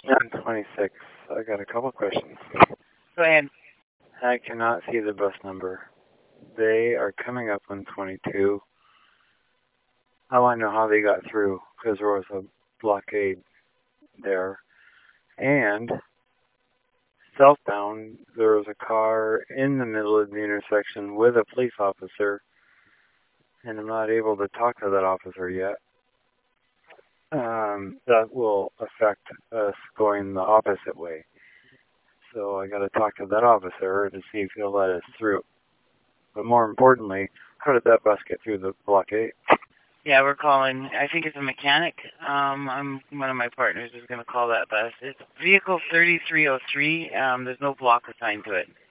I'm 26. I got a couple questions. Go ahead. I cannot see the bus number. They are coming up on 22. I want to know how they got through because there was a blockade there. And southbound, there was a car in the middle of the intersection with a police officer, and I'm not able to talk to that officer yet. That will affect us going the opposite way. So I got to talk to that officer to see if he'll let us through. But more importantly, how did that bus get through the blockade? Yeah, we're calling. I think it's a mechanic. One of my partners is going to call that bus. It's vehicle 3303. There's no block assigned to it.